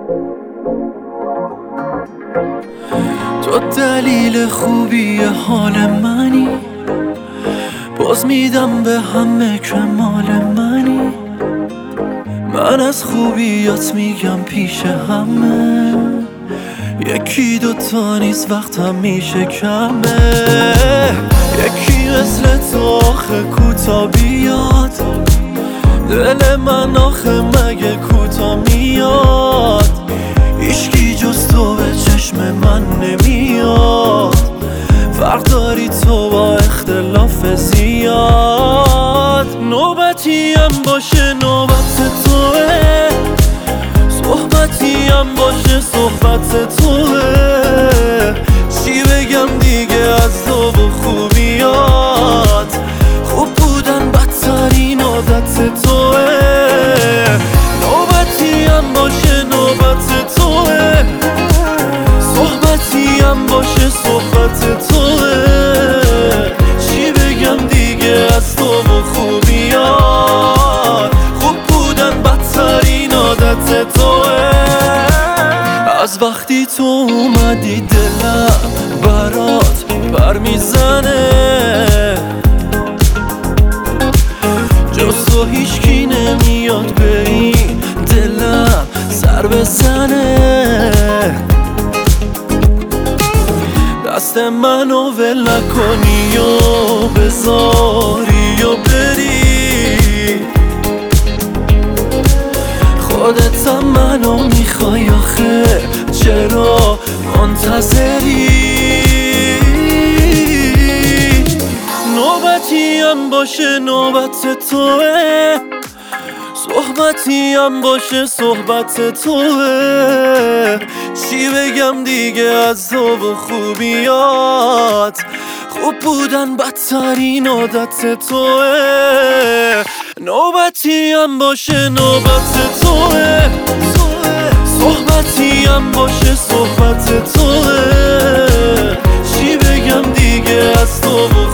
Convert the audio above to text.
تو دلیل خوبی حال منی، باز میدم به همه که مال منی. من از خوبیات میگم پیش همه، یکی دوتا نیست وقتم میشه کمه. یکی مثل تو آخه کوتا بیاد، دل من آخه مگه کوتا میاد. هیچکی جز تو به چشم من نمیاد، فرق داری تو با اختلاف زیاد. نوبتی هم باشه نوبت توه، صحبتی هم باشه صحبت توه. چی بگم دیگه از تو و خوبیات، خوب بودن بدترین عادت توه. نوبتی هم باشه نوبت توه، صحبتی هم باشه صحبت توه. چی بگم دیگه از تو و خوبیات، خوب بودن بدترین عادت توه. از وقتی تو اومدی دلم برات بر میزنه، جز تو هیچکی نمیاد به این دلم سر بزنه. دست منو ول نکنی و بذاری و بری، خودت هم منو میخوای آخه چرا منتظری؟ نوبتی هم باشه نوبت توه، صحبتی هم باشه صحبت توه. چی بگم دیگه از تو و خوبیات، خوب بودن بدترین عادت توه. نوبتی هم باشه نوبت توه، صحبتی هم باشه صحبت توه. چی بگم دیگه از تو و